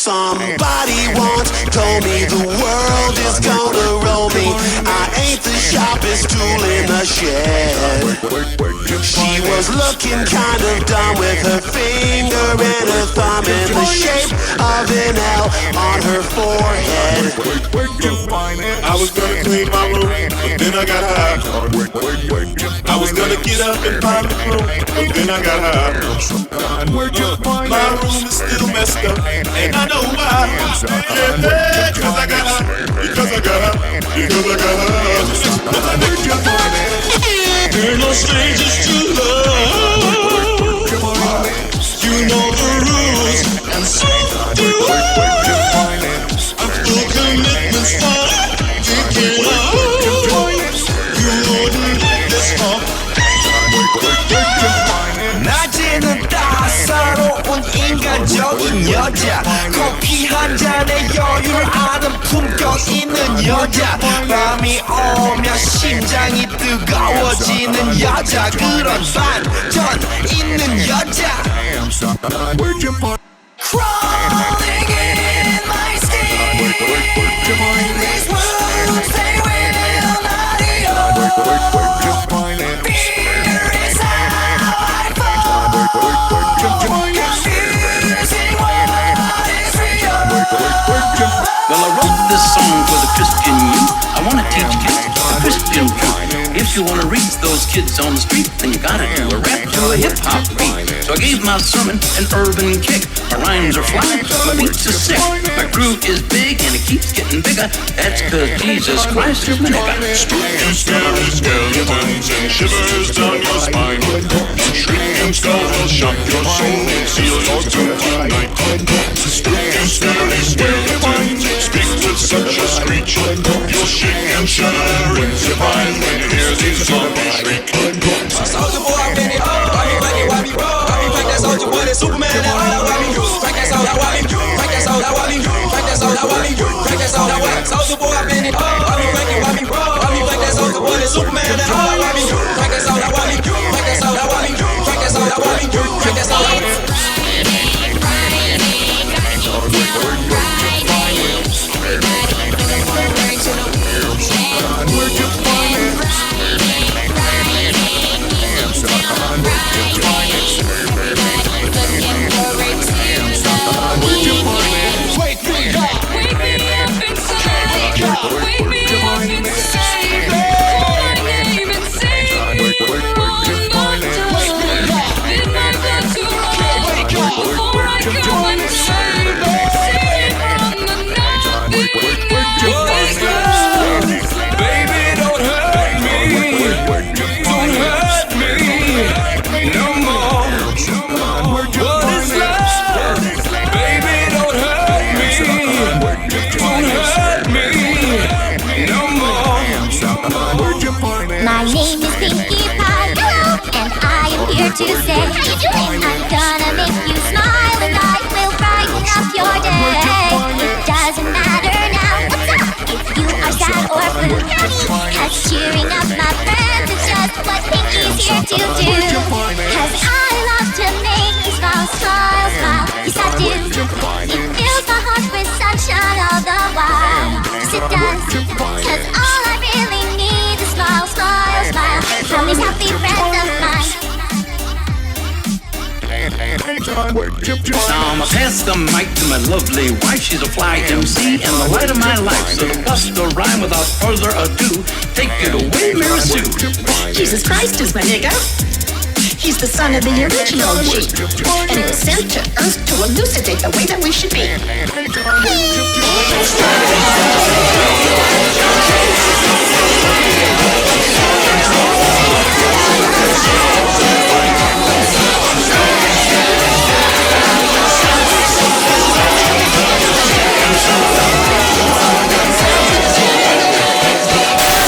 Somebody once told me the world is gonna roll me. I ain't the sharpest tool in the shed. She was looking kind of dumb with her finger and her thumb in the shape of an L on her forehead. I was gonna clean my room, but then I got high. I was gonna get up and find the room, but then I got high. My room is still messed up, and I know why. Yeah, cause I got high, because I got high, because I got high. We're no strangers to love. You know the rules, and so do I. I'm full commitments for thinking of. You wouldn't let this fall. 낮에는 따사로운 인간적인 여자, 커피 한 잔에 여유를 아는 품격 있는 여자, 밤이 오면 심장이 뜨거워지는 여자, 그런 반전 있는 여자. Crawling in my skin, these wounds they will not heal. Fear is how I fall, confusing what is real. Well, I wrote this song for the Christian youth. I want to teach kids the Christian truth. If you want to reach those kids on the street, then you gotta do a rap to a hip-hop beat. So I gave my sermon an urban kick. My rhymes are fly, my beats are sick. My groove is big and it keeps getting bigger. That's cause Jesus Christ is my nigga. Spooky, scary skeletons and shivers down your spine. Shrieking skull will shock your soul and seal your doom tonight. Spooky, scary skeletons speak with such a screech. You'll shake and shudder in surprise when you hear these zombies shriek. Soulja Boy, I'm in it. Why me roll? Why me crack that Soulja Boy, that Superman, that all why me crack that soul, why me crack that soul, why me crack that soul, why me crack that soul, why Soulja Boy, I'm in it. Why me crack it? Why me roll? Why me crack that Soulja Boy, that Superman, that all why me crack that soul, why me crack that soul, why me crack that soul, why me crack that soul. My name is Pinkie Pie, hello, and I am here to say, how you doing? I'm gonna make you smile and I will brighten up your day. It doesn't matter now, what's up, if you are sad or blue, cause cheering up my friends is just what Pinkie's here to do. Cause I love to make you smile, smile, smile, yes I do. It fills my heart with sunshine all the while, yes it does, cause all I really need is smile, smile, smile from these happy friends of mine. Now I'ma pass the mic to my lovely wife. She's a fly MC and the light of my life. So to bust a rhyme without further ado, take it away, Mary Sue. Jesus Christ is my nigga. He's the son of the original G, and he was sent to Earth to elucidate the way that we should be.